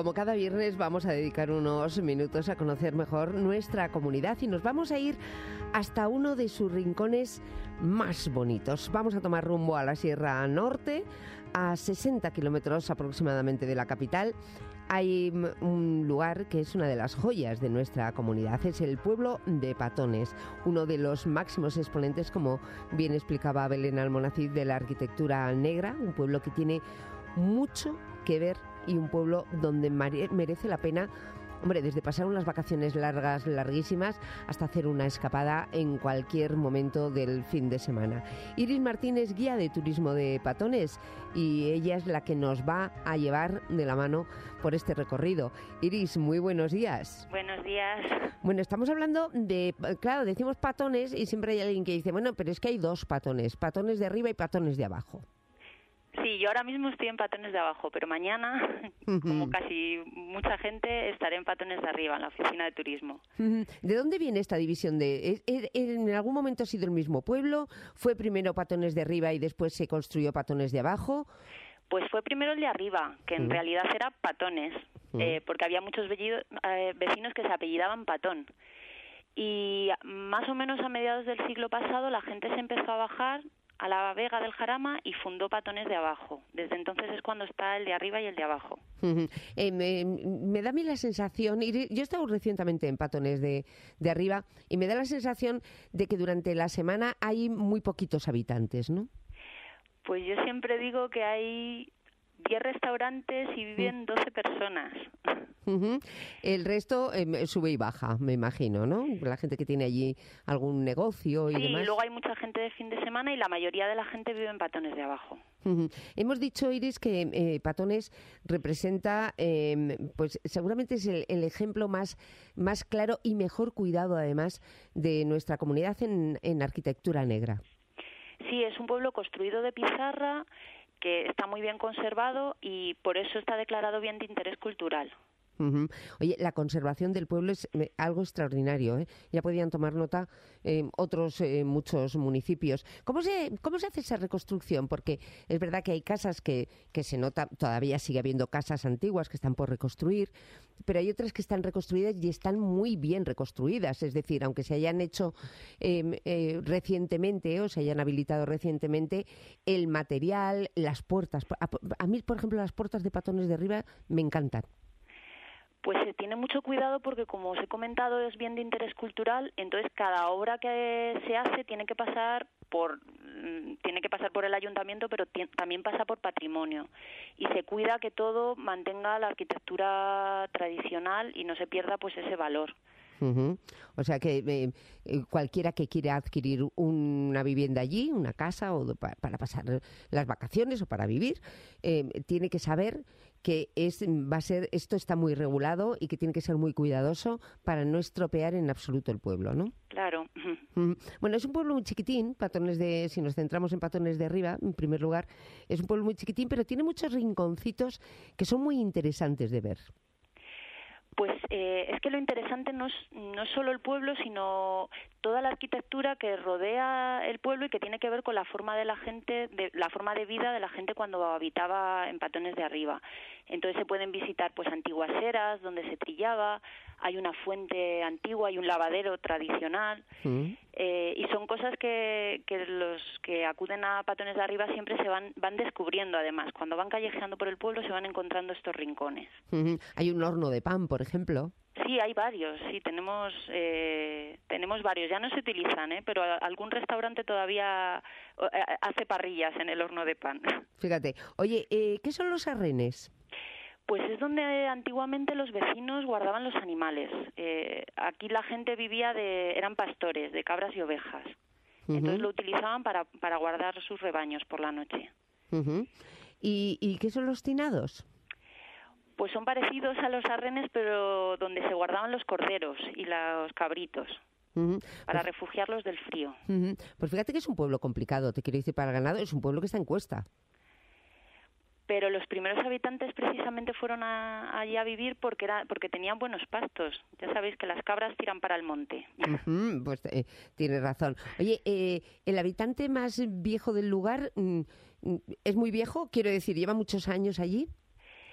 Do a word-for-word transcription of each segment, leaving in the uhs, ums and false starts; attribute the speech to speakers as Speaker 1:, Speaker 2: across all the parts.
Speaker 1: como cada viernes vamos a dedicar unos minutos a conocer mejor nuestra comunidad y nos vamos a ir hasta uno de sus rincones más bonitos. Vamos a tomar rumbo a la Sierra Norte, a sesenta kilómetros aproximadamente de la capital. Hay un lugar que es una de las joyas de nuestra comunidad, es el pueblo de Patones, uno de los máximos exponentes, como bien explicaba Belén Almonacid, de la arquitectura negra, un pueblo que tiene mucho que ver y un pueblo donde merece la pena, hombre, desde pasar unas vacaciones largas, larguísimas, hasta hacer una escapada en cualquier momento del fin de semana. Iris Martínez, guía de turismo de Patones, y ella es la que nos va a llevar de la mano por este recorrido. Iris, muy buenos días.
Speaker 2: Buenos días.
Speaker 1: Bueno, estamos hablando de, claro, decimos Patones y siempre hay alguien que dice, bueno, pero es que hay dos Patones, Patones de arriba y Patones de abajo.
Speaker 2: Sí, yo ahora mismo estoy en Patones de abajo, pero mañana, uh-huh. como casi mucha gente, estaré en Patones de arriba, en la oficina de turismo.
Speaker 1: Uh-huh. ¿De dónde viene esta división? De, ¿En algún momento ha sido el mismo pueblo? ¿Fue primero Patones de arriba y después se construyó Patones de abajo?
Speaker 2: Pues fue primero el de arriba, que en uh-huh. realidad era Patones, uh-huh. eh, porque había muchos bellido, eh, vecinos que se apellidaban Patón. Y más o menos a mediados del siglo pasado la gente se empezó a bajar a la Vega del Jarama y fundó Patones de abajo. Desde entonces es cuando está el de arriba y el de abajo.
Speaker 1: Uh-huh. Eh, me, me da a mí la sensación, yo he estado recientemente en Patones de, de arriba, y me da la sensación de que durante la semana hay muy poquitos habitantes, ¿no?
Speaker 2: Pues yo siempre digo que hay diez restaurantes y viven doce personas.
Speaker 1: Uh-huh. El resto eh, sube y baja, me imagino, ¿no? La gente que tiene allí algún negocio y
Speaker 2: sí,
Speaker 1: demás.
Speaker 2: Sí, luego hay mucha gente de fin de semana y la mayoría de la gente vive en Patones de abajo.
Speaker 1: Uh-huh. Hemos dicho, Iris, que eh, Patones representa, eh, pues seguramente es el, el ejemplo más, más claro y mejor cuidado, además, de nuestra comunidad en, en arquitectura negra.
Speaker 2: Sí, es un pueblo construido de pizarra, que está muy bien conservado y por eso está declarado bien de interés cultural.
Speaker 1: Uh-huh. Oye, la conservación del pueblo es eh, algo extraordinario, ¿eh? Ya podían tomar nota eh, otros eh, muchos municipios. ¿Cómo se cómo se hace esa reconstrucción? Porque es verdad que hay casas que, que se nota, todavía sigue habiendo casas antiguas que están por reconstruir, pero hay otras que están reconstruidas y están muy bien reconstruidas. Es decir, aunque se hayan hecho eh, eh, recientemente o se hayan habilitado recientemente, el material, las puertas. A, a mí, por ejemplo, las puertas de Patones de arriba me encantan.
Speaker 2: Pues se tiene mucho cuidado porque, como os he comentado, es bien de interés cultural, entonces cada obra que se hace tiene que pasar por tiene que pasar por el ayuntamiento, pero t- también pasa por patrimonio. Y se cuida que todo mantenga la arquitectura tradicional y no se pierda pues ese valor.
Speaker 1: Uh-huh. O sea que eh, cualquiera que quiera adquirir una vivienda allí, una casa o para, para pasar las vacaciones o para vivir, eh, tiene que saber que es va a ser esto está muy regulado y que tiene que ser muy cuidadoso para no estropear en absoluto el pueblo, ¿no?
Speaker 2: Claro.
Speaker 1: Uh-huh. Bueno, es un pueblo muy chiquitín, Patones de, si nos centramos en Patones de arriba, en primer lugar, es un pueblo muy chiquitín, pero tiene muchos rinconcitos que son muy interesantes de ver.
Speaker 2: Pues eh, es que lo interesante no es, no es solo el pueblo, sino toda la arquitectura que rodea el pueblo y que tiene que ver con la forma de la gente, de la forma de vida de la gente cuando habitaba en Patones de arriba. Entonces se pueden visitar pues antiguas eras donde se trillaba, hay una fuente antigua, hay un lavadero tradicional, mm. eh, y son cosas que, que los que acuden a Patones de arriba siempre se van van descubriendo. Además, cuando van callejeando por el pueblo se van encontrando estos rincones.
Speaker 1: Mm-hmm. Hay un horno de pan, por ejemplo.
Speaker 2: Sí, hay varios, sí, tenemos eh, tenemos varios, ya no se utilizan, ¿eh? Pero algún restaurante todavía hace parrillas en el horno de pan.
Speaker 1: Fíjate, oye, eh, ¿qué son los arrenes?
Speaker 2: Pues es donde antiguamente los vecinos guardaban los animales. Eh, aquí la gente vivía de, eran pastores de cabras y ovejas. Uh-huh. Entonces lo utilizaban para, para guardar sus rebaños por la noche.
Speaker 1: Uh-huh. ¿Y, ¿Y qué son los tinados?
Speaker 2: Pues son parecidos a los arrenes, pero donde se guardaban los corderos y los cabritos. Uh-huh. Para pues, refugiarlos del frío.
Speaker 1: Uh-huh. Pues fíjate que es un pueblo complicado, te quiero decir, para el ganado, es un pueblo que está en cuesta.
Speaker 2: Pero los primeros habitantes precisamente fueron a, allí a vivir porque era porque tenían buenos pastos. Ya sabéis que las cabras tiran para el monte.
Speaker 1: Uh-huh, pues eh, tienes razón. Oye, eh, ¿el habitante más viejo del lugar mm, es muy viejo? Quiero decir, ¿lleva muchos años allí?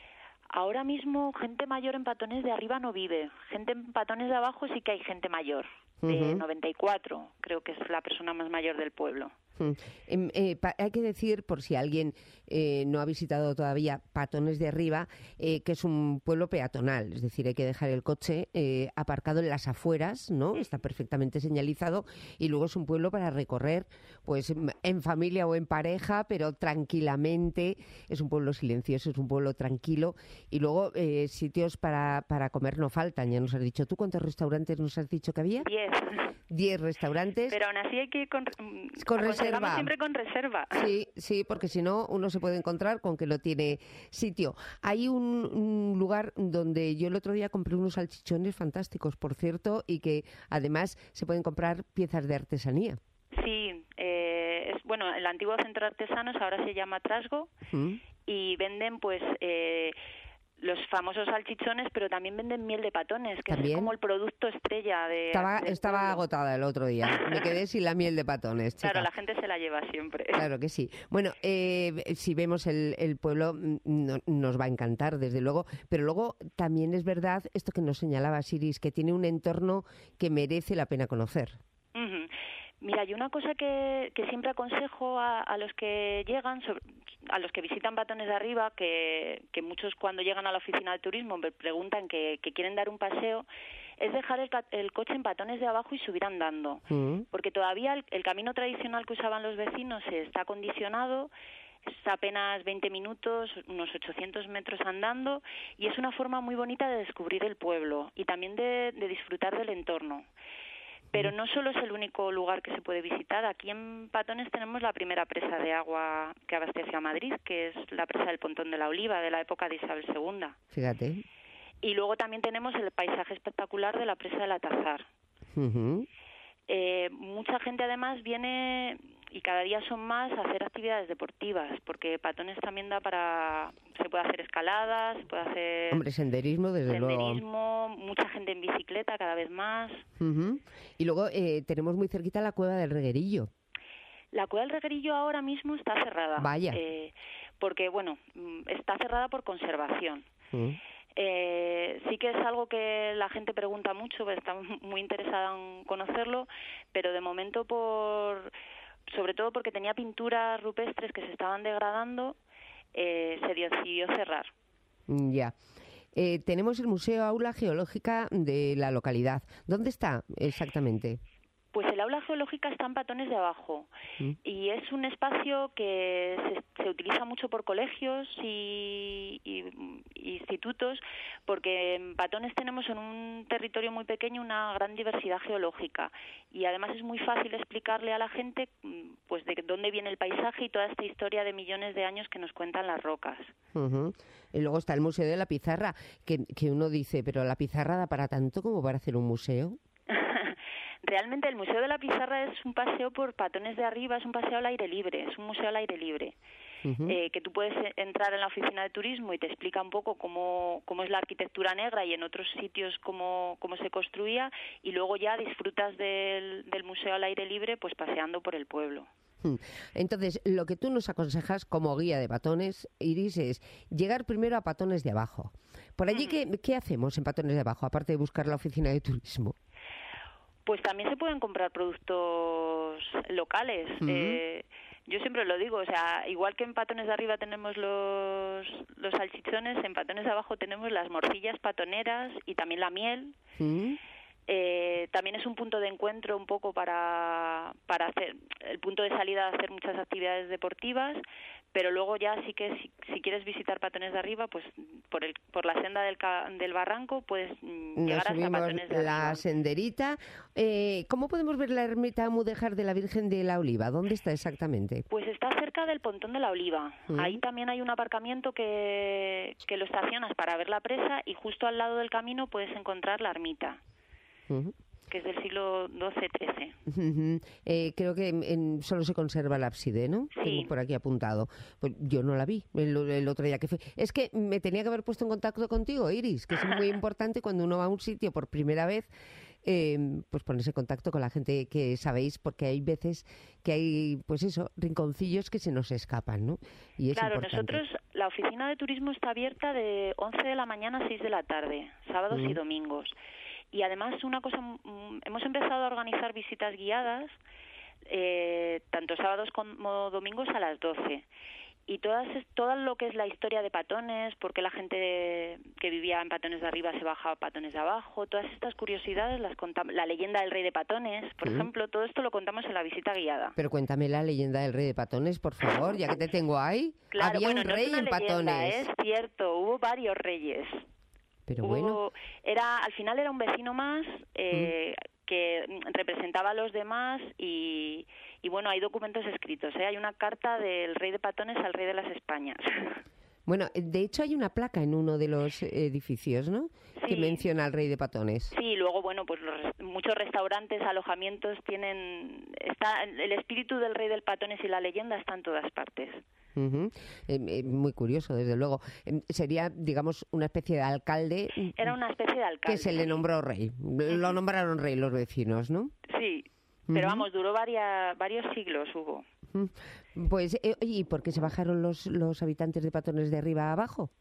Speaker 2: Ahora mismo gente mayor en Patones de Arriba no vive. Gente en Patones de Abajo sí que hay gente mayor. De uh-huh. noventa y cuatro, creo que es la persona más mayor del pueblo.
Speaker 1: Hmm. Eh, eh, pa- hay que decir, por si alguien eh, no ha visitado todavía Patones de Arriba, eh, que es un pueblo peatonal, es decir, hay que dejar el coche eh, aparcado en las afueras, ¿no? Está perfectamente señalizado, y luego es un pueblo para recorrer, pues en familia o en pareja, pero tranquilamente. Es un pueblo silencioso, es un pueblo tranquilo, y luego eh, sitios para, para comer no faltan. Ya nos has dicho, ¿tú cuántos restaurantes nos has dicho que había?
Speaker 2: Diez.
Speaker 1: Diez restaurantes.
Speaker 2: Pero aún así hay que ir con,
Speaker 1: con reserva.
Speaker 2: Siempre con reserva.
Speaker 1: Sí, sí, porque si no, uno se puede encontrar con que no tiene sitio. Hay un, un lugar donde yo el otro día compré unos salchichones fantásticos, por cierto, y que además se pueden comprar piezas de artesanía.
Speaker 2: Sí, eh, es bueno, el antiguo centro de artesanos ahora se llama Trasgo, ¿Mm? y venden pues... Eh, los famosos salchichones, pero también venden miel de patones, que ¿También? es como el producto estrella de...
Speaker 1: Estaba, estaba agotada el otro día, me quedé sin la miel de patones, chica.
Speaker 2: Claro, la gente se la lleva siempre.
Speaker 1: Claro que sí. Bueno, eh, si vemos el, el pueblo, no, nos va a encantar, desde luego, pero luego también es verdad esto que nos señalaba Iris, que tiene un entorno que merece la pena conocer.
Speaker 2: Uh-huh. Mira, hay una cosa que, que siempre aconsejo a, a los que llegan, sobre, a los que visitan Patones de Arriba, que, que muchos cuando llegan a la oficina de turismo me preguntan que, que quieren dar un paseo, es dejar el, el coche en Patones de Abajo y subir andando. Mm. Porque todavía el, el camino tradicional que usaban los vecinos está acondicionado, es apenas veinte minutos, unos ochocientos metros andando, y es una forma muy bonita de descubrir el pueblo y también de, de disfrutar del entorno. Pero no solo es el único lugar que se puede visitar. Aquí en Patones tenemos la primera presa de agua que abastece a Madrid, que es la presa del Pontón de la Oliva, de la época de Isabel segunda.
Speaker 1: Fíjate.
Speaker 2: Y luego también tenemos el paisaje espectacular de la presa del Atazar. Uh-huh. Eh, mucha gente además viene, y cada día son más, a hacer actividades deportivas, porque Patones también da para... Se puede hacer escaladas, se puede hacer...
Speaker 1: Hombre, senderismo, desde
Speaker 2: senderismo,
Speaker 1: luego.
Speaker 2: Senderismo, mucha gente en bicicleta cada vez más.
Speaker 1: Uh-huh. Y luego eh, tenemos muy cerquita la Cueva del Reguerillo.
Speaker 2: La Cueva del Reguerillo ahora mismo está cerrada.
Speaker 1: Vaya.
Speaker 2: Eh, porque, bueno, está cerrada por conservación. Uh-huh. Eh, sí que es algo que la gente pregunta mucho, está muy interesada en conocerlo, pero de momento por... sobre todo porque tenía pinturas rupestres que se estaban degradando, eh, se decidió cerrar.
Speaker 1: Ya. Eh, tenemos el Museo Aula Geológica de la localidad. ¿Dónde está exactamente?
Speaker 2: Pues el aula geológica está en Patones de Abajo ¿Mm? y es un espacio que se, se utiliza mucho por colegios y, y, y institutos, porque en Patones tenemos en un territorio muy pequeño una gran diversidad geológica y además es muy fácil explicarle a la gente pues de dónde viene el paisaje y toda esta historia de millones de años que nos cuentan las rocas.
Speaker 1: Uh-huh. Y luego está el Museo de la Pizarra, que, que uno dice, pero la pizarra da para tanto como para hacer un museo.
Speaker 2: Realmente el Museo de la Pizarra es un paseo por Patones de Arriba, es un paseo al aire libre, es un museo al aire libre, uh-huh. eh, que tú puedes entrar en la oficina de turismo y te explica un poco cómo, cómo es la arquitectura negra y en otros sitios cómo, cómo se construía, y luego ya disfrutas del, del museo al aire libre pues paseando por el pueblo.
Speaker 1: Entonces, lo que tú nos aconsejas como guía de Patones, Iris, es llegar primero a Patones de Abajo. Por allí, uh-huh. ¿qué, ¿qué hacemos en Patones de Abajo, aparte de buscar la oficina de turismo?
Speaker 2: Pues también se pueden comprar productos locales. Uh-huh. Eh, yo siempre lo digo, o sea, igual que en Patones de Arriba tenemos los, los salchichones, en Patones de Abajo tenemos las morcillas patoneras y también la miel. Uh-huh. Eh, también es un punto de encuentro un poco para, para hacer, el punto de salida de hacer muchas actividades deportivas, pero luego ya sí que si, si quieres visitar Patones de Arriba, pues por el por la senda del, del barranco puedes
Speaker 1: Nos
Speaker 2: llegar hasta Patones de Arriba.
Speaker 1: La senderita. Eh, ¿Cómo podemos ver la ermita mudéjar de la Virgen de la Oliva? ¿Dónde está exactamente?
Speaker 2: Pues está cerca del Pontón de la Oliva. ¿Mm? Ahí también hay un aparcamiento que, que lo estacionas para ver la presa y justo al lado del camino puedes encontrar la ermita. Uh-huh. Que es del siglo doce trece.
Speaker 1: Uh-huh. Eh, creo que en, en, solo se conserva el ábside, ¿no?
Speaker 2: Sí.
Speaker 1: Tengo por aquí apuntado. Pues yo no la vi el, el otro día que fue. Es que me tenía que haber puesto en contacto contigo, Iris, que es muy importante cuando uno va a un sitio por primera vez, eh, pues ponerse en contacto con la gente que sabéis, porque hay veces que hay, pues eso, rinconcillos que se nos escapan, ¿no? Y es
Speaker 2: claro,
Speaker 1: importante.
Speaker 2: Nosotros, la oficina de turismo está abierta de once de la mañana a seis de la tarde, sábados mm. y domingos. Y además, una cosa, mm, hemos empezado a organizar visitas guiadas, eh, tanto sábados como domingos a las doce. Y todas, todo lo que es la historia de Patones, por qué la gente que vivía en Patones de arriba se bajaba a Patones de abajo, todas estas curiosidades, las contamos, la leyenda del rey de Patones, por mm. ejemplo, todo esto lo contamos en la visita guiada.
Speaker 1: Pero cuéntame la leyenda del rey de Patones, por favor, ya que te tengo ahí.
Speaker 2: Claro,
Speaker 1: Había
Speaker 2: bueno,
Speaker 1: un
Speaker 2: no
Speaker 1: rey
Speaker 2: es una
Speaker 1: en
Speaker 2: leyenda,
Speaker 1: Patones.
Speaker 2: Es cierto, hubo varios reyes.
Speaker 1: Pero
Speaker 2: hubo,
Speaker 1: bueno.
Speaker 2: Era, al final era un vecino más eh, mm. que representaba a los demás y... Y bueno, hay documentos escritos, ¿eh? Hay una carta del rey de Patones al rey de las Españas.
Speaker 1: Bueno, de hecho hay una placa en uno de los edificios, ¿no? Sí. Que menciona al rey de Patones.
Speaker 2: Sí, luego, bueno, pues los, muchos restaurantes, alojamientos tienen... está el espíritu del rey del Patones y la leyenda está en todas partes.
Speaker 1: Uh-huh. Eh, eh, muy curioso, desde luego. Eh, sería, digamos, una especie de alcalde...
Speaker 2: Era una especie de alcalde.
Speaker 1: Que se le nombró rey. Uh-huh. Lo nombraron rey los vecinos, ¿no?
Speaker 2: Sí. Pero vamos, duró varias, varios siglos, hubo.
Speaker 1: Pues, eh, ¿y por qué se bajaron los, los habitantes de Patones de arriba a abajo?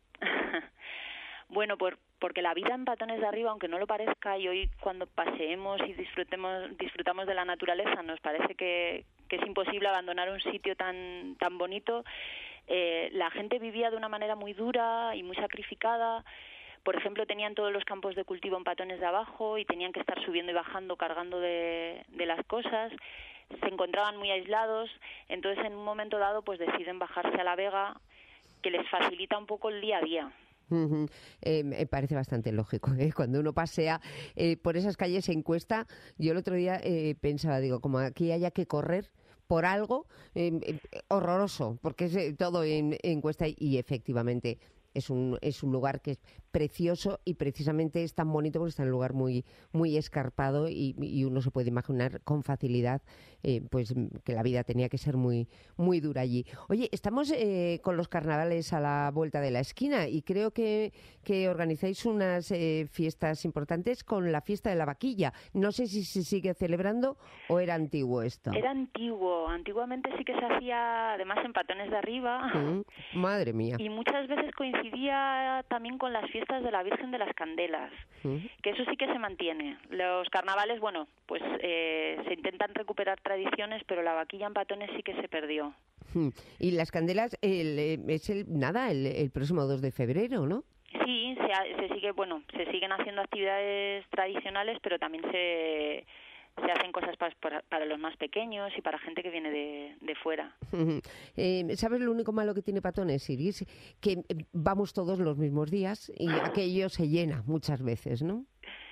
Speaker 2: Bueno, por, porque la vida en Patones de arriba, aunque no lo parezca, y hoy cuando paseemos y disfrutemos, disfrutamos de la naturaleza, nos parece que, que es imposible abandonar un sitio tan, tan bonito. Eh, la gente vivía de una manera muy dura y muy sacrificada. Por ejemplo, tenían todos los campos de cultivo en Patones de abajo y tenían que estar subiendo y bajando, cargando de, de las cosas. Se encontraban muy aislados, entonces en un momento dado pues deciden bajarse a la Vega, que les facilita un poco el día a día.
Speaker 1: Uh-huh. Eh, me parece bastante lógico, ¿eh? Cuando uno pasea eh, por esas calles en cuesta, yo el otro día eh, pensaba, digo, como aquí haya que correr por algo eh, eh, horroroso, porque es eh, todo en, en cuesta y efectivamente... Es un, es un lugar que es precioso y precisamente es tan bonito porque está en un lugar muy, muy escarpado y, y uno se puede imaginar con facilidad eh, pues que la vida tenía que ser muy, muy dura allí. Oye, estamos eh, con los carnavales a la vuelta de la esquina y creo que, que organizáis unas eh, fiestas importantes con la fiesta de la vaquilla. No sé si se sigue celebrando o era antiguo esto.
Speaker 2: Era antiguo. Antiguamente sí que se hacía, además en Patones de arriba.
Speaker 1: Mm, madre mía.
Speaker 2: Y muchas veces coincidía coincidía también con las fiestas de la Virgen de las Candelas, ¿sí? Que eso sí que se mantiene. Los carnavales, bueno, pues eh, se intentan recuperar tradiciones, pero la vaquilla en Patones sí que se perdió.
Speaker 1: Y las Candelas el, es el nada el, el próximo dos de febrero, ¿no?
Speaker 2: Sí, se, se sigue, bueno, se siguen haciendo actividades tradicionales, pero también se se hacen cosas para, para, para los más pequeños y para gente que viene de, de fuera.
Speaker 1: Eh, ¿Sabes lo único malo que tiene Patones, Iris? Que vamos todos los mismos días y aquello se llena muchas veces, ¿no?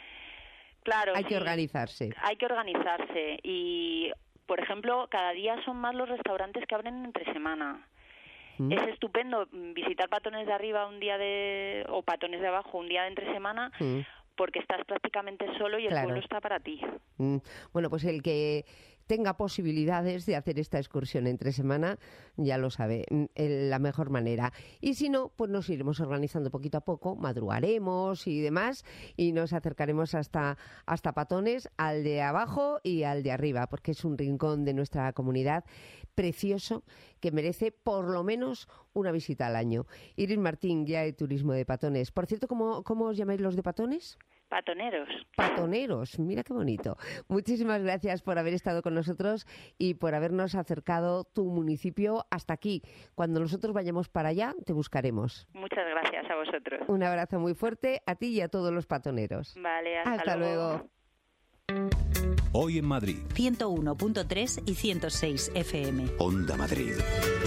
Speaker 2: Claro.
Speaker 1: Hay
Speaker 2: sí,
Speaker 1: que organizarse.
Speaker 2: Hay que organizarse y, por ejemplo, cada día son más los restaurantes que abren entre semana. ¿Mm? Es estupendo visitar Patones de arriba un día de o Patones de abajo un día de entre semana. ¿Mm? Porque estás prácticamente solo y el
Speaker 1: claro.
Speaker 2: pueblo está para ti.
Speaker 1: Mm, bueno, pues el que tenga posibilidades de hacer esta excursión entre semana, ya lo sabe, en la mejor manera. Y si no, pues nos iremos organizando poquito a poco, madrugaremos y demás, y nos acercaremos hasta, hasta Patones, al de abajo y al de arriba, porque es un rincón de nuestra comunidad precioso que merece por lo menos una visita al año. Iris Martín, guía de turismo de Patones. Por cierto, ¿cómo, cómo os llamáis los de Patones?
Speaker 2: Patoneros.
Speaker 1: Patoneros, mira qué bonito. Muchísimas gracias por haber estado con nosotros y por habernos acercado tu municipio hasta aquí. Cuando nosotros vayamos para allá, te buscaremos.
Speaker 2: Muchas gracias a vosotros.
Speaker 1: Un abrazo muy fuerte a ti y a todos los patoneros.
Speaker 2: Vale, hasta,
Speaker 1: hasta luego.
Speaker 3: luego. Hoy en Madrid.
Speaker 4: ciento uno punto tres y ciento seis F M.
Speaker 3: Onda Madrid.